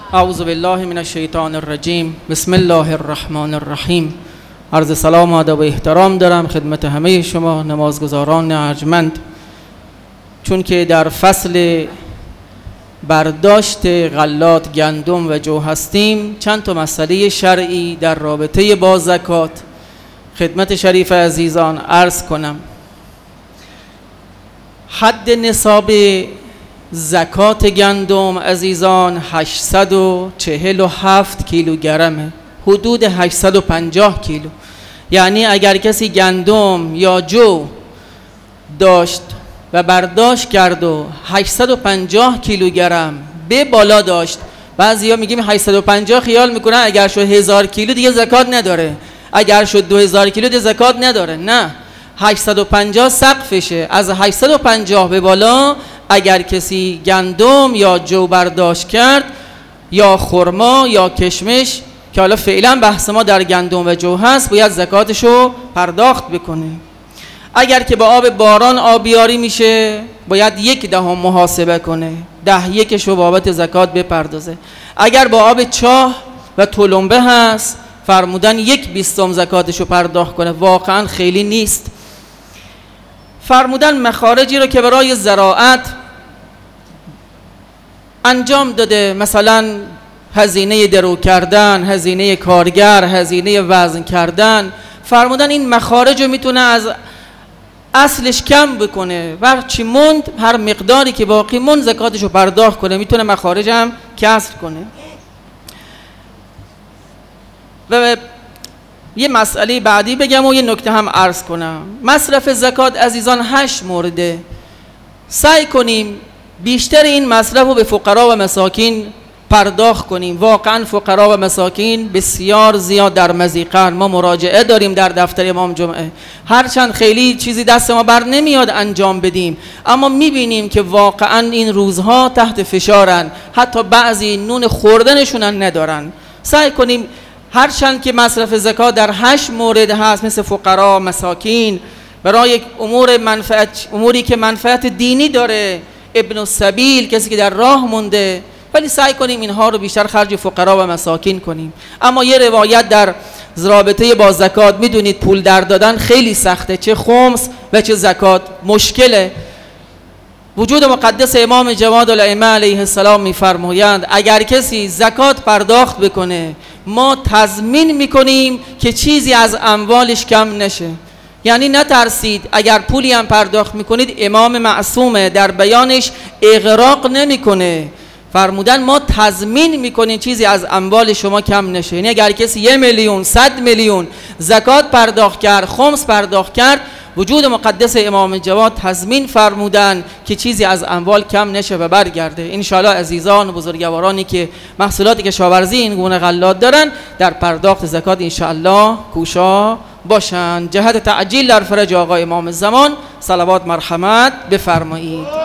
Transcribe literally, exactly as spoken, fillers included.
اعوذ بالله من الشیطان الرجیم. بسم الله الرحمن الرحیم. عرض سلام و ادب و احترام دارم خدمت همه شما نمازگزاران ارجمند. چون که در فصل برداشت غلات، گندم و جو هستیم، چند تا مسئله شرعی در رابطه با زکات خدمت شریف عزیزان عرض کنم. حد نصاب زکات گندم عزیزان هشتصد و چهل و هفت کیلوگرمه، حدود هشتصد و پنجاه کیلو. یعنی اگر کسی گندم یا جو داشت و برداشت کرد و هشتصد و پنجاه کیلوگرم به بالا داشت، بعضیا میگیم هشتصد و پنجاه، خیال میکنن اگر شد هزار کیلو دیگه زکات نداره، اگر شد دو هزار کیلو دیگه زکات نداره. نه، هشتصد و پنجاه سقفشه. از هشتصد و پنجاه به بالا اگر کسی گندم یا جو برداشت کرد یا خرما یا کشمش، که حالا فعلا بحث ما در گندم و جو هست، باید زکاتشو پرداخت بکنه. اگر که با آب باران آبیاری میشه باید یک دهم محاسبه کنه، ده یکشو بابت زکات بپردازه. اگر با آب چاه و تلمبه هست فرمودن یک بیستم زکاتشو پرداخت کنه، واقعا خیلی نیست. فرمودن مخارجی رو که برای زراعت انجام داده، مثلا هزینه درو کردن، هزینه کارگر، هزینه وزن کردن، فرمودن این مخارج رو میتونه از اصلش کم بکنه و چی موند، هر مقداری که باقی موند زکاتش رو پرداخت کنه، میتونه مخارج هم کسر کنه. و یه مسئله بعدی بگم و یه نکته هم عرض کنم. مصرف زکات عزیزان هشت مورده. سعی کنیم بیشتر این مصرف رو به فقرا و مساکین پرداخت کنیم. واقعا فقرا و مساکین بسیار زیاد در مضیقن. ما مراجعه داریم در دفتر امام جمعه، هرچند خیلی چیزی دست ما بر نمیاد انجام بدیم، اما میبینیم که واقعا این روزها تحت فشارن، حتی بعضی نون خوردنشون ندارن. سعی کنیم هرچند که مصرف زکات در هشت مورد هست، مثل فقرا، مساکین، برای امور منفعت، اموری که منفعت دینی داره، ابن السبیل، کسی که در راه مونده، ولی سعی کنیم اینها رو بیشتر خرج فقرا و مساکین کنیم. اما یه روایت در رابطه با زکات، میدونید پول در دادن خیلی سخته، چه خمس و چه زکات مشکله. وجود مقدس امام جواد الائمه علیه السلام میفرمایند اگر کسی زکات پرداخت بکنه ما تضمین میکنیم که چیزی از اموالش کم نشه. یعنی نترسید، اگر پولی هم پرداخت میکنید امام معصومه در بیانش اغراق نمیکنه، فرمودن ما تضمین میکنیم چیزی از اموال شما کم نشه. یعنی اگر کسی یه میلیون، صد میلیون زکات پرداخت کرد، خمس پرداخت کرد، وجود مقدس امام جواد تضمین فرمودن که چیزی از اموال کم نشه و برگرده. انشاءالله عزیزان و بزرگوارانی که محصولات کشاورزی این گونه غلات دارن در پرداخت زکات انشاءالله کوشا باشند. جهت تعجیل در فرج آقا امام زمان صلوات مرحمت بفرمایید.